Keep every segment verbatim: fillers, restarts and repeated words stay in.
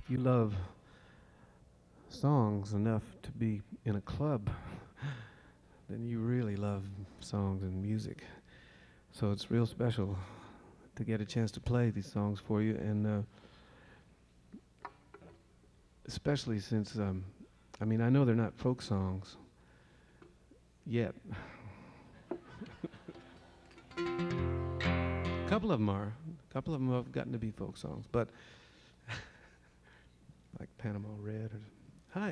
if you love songs enough to be in a club, then you really love songs and music. So it's real special to get a chance to play these songs for you, and uh, especially since, um, I mean, I know they're not folk songs yet. A couple of them are. A couple of them have gotten to be folk songs, but like Panama Red or Hi.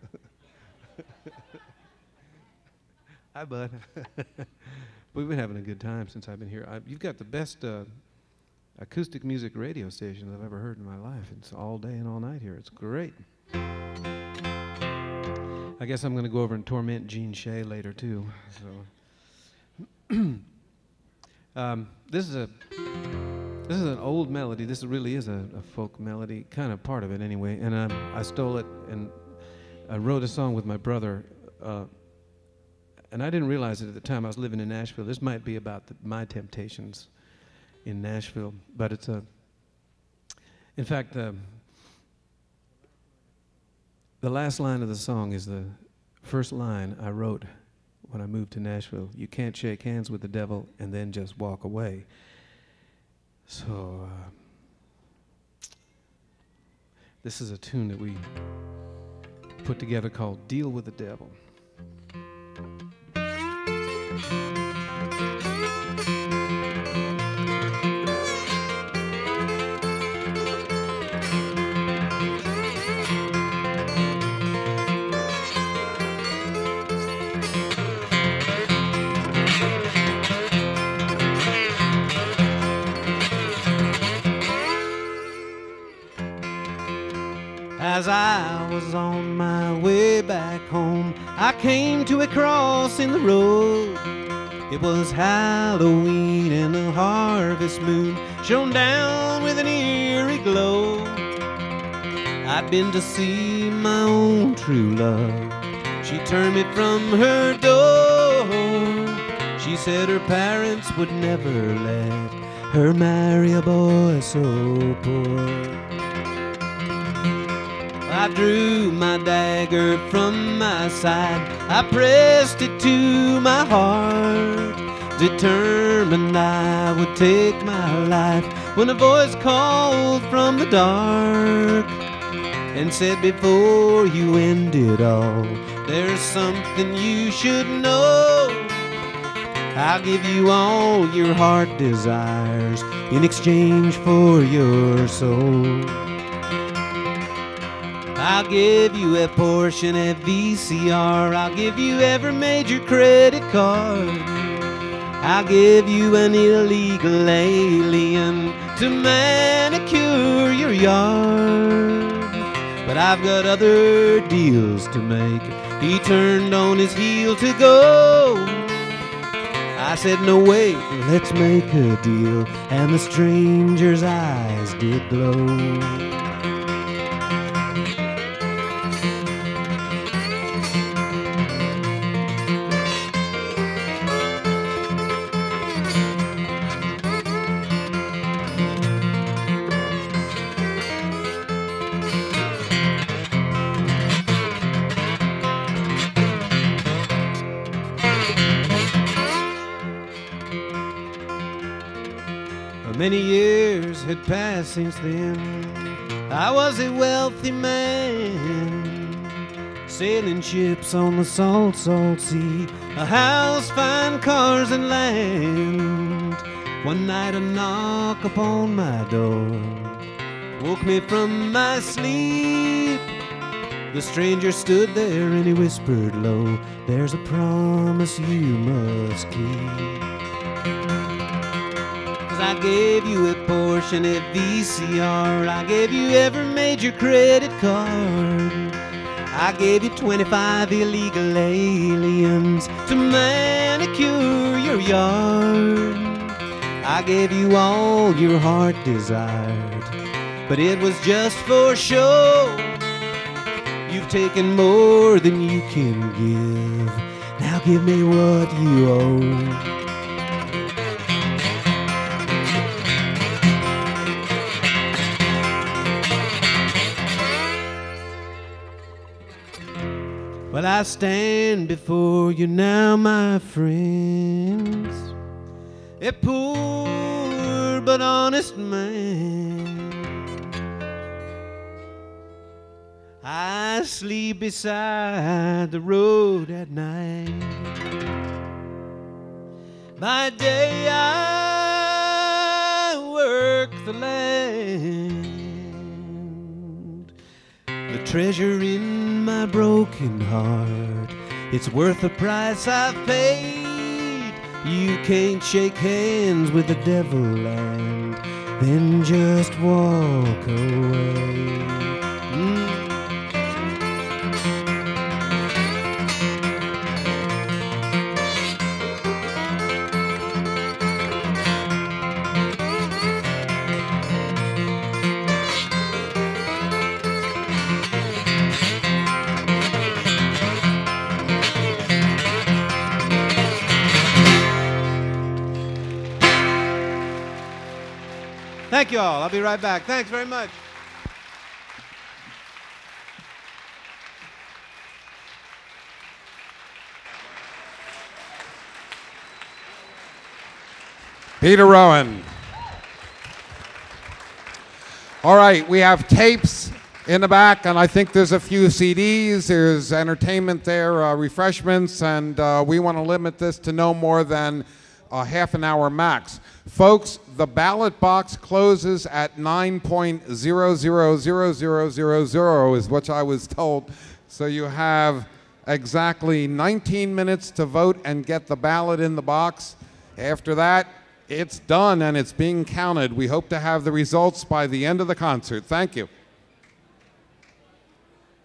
Hi, bud. We've been having a good time since I've been here. I, you've got the best uh, acoustic music radio station I've ever heard in my life. It's all day and all night here. It's great. I guess I'm going to go over and torment Gene Shea later, too. So, um, this is a this is an old melody. This really is a, a folk melody, kind of part of it anyway. And um, I stole it and I wrote a song with my brother. Uh, And I didn't realize it at the time. I was living in Nashville. This might be about the, my temptations in Nashville, but it's a. In fact, the the last line of the song is the first line I wrote when I moved to Nashville. You can't shake hands with the devil and then just walk away. So uh, this is a tune that we put together called "Deal with the Devil." As I was on my way back home, I came to a cross in the road. It was Halloween and the harvest moon shone down with an eerie glow. I'd been to see my own true love. She turned me from her door. She said her parents would never let her marry a boy so poor. I drew my dagger from my side, I pressed it to my heart, determined I would take my life, when a voice called from the dark and said, before you end it all, there's something you should know. I'll give you all your heart desires in exchange for your soul. I'll give you a portion of V C R. I'll give you every major credit card. I'll give you an illegal alien to manicure your yard. But I've got other deals to make. He turned on his heel to go. I said, no, wait, let's make a deal. And the stranger's eyes did glow. Many years had passed since then. I was a wealthy man, sailing ships on the salt, salt sea, a house, fine cars and land. One night a knock upon my door woke me from my sleep. The stranger stood there and he whispered low, there's a promise you must keep. I gave you a portion of V C R. I gave you every major credit card. I gave you twenty-five illegal aliens to manicure your yard. I gave you all your heart desired, but it was just for show. You've taken more than you can give. Now give me what you owe. Well, I stand before you now, my friends, a poor but honest man. I sleep beside the road at night. By day I work the land. The treasure in my broken heart, it's worth the price I've paid. You can't shake hands with the devil and then just walk away. Mm. Thank you all. I'll be right back. Thanks very much. Peter Rowan. All right, we have tapes in the back, and I think there's a few C Ds. There's entertainment there, uh, refreshments, and uh, we want to limit this to no more than a half an hour max. Folks, the ballot box closes at nine point zero zero zero zero zero zero is what I was told. So you have exactly nineteen minutes to vote and get the ballot in the box. After that, it's done and it's being counted. We hope to have the results by the end of the concert. Thank you.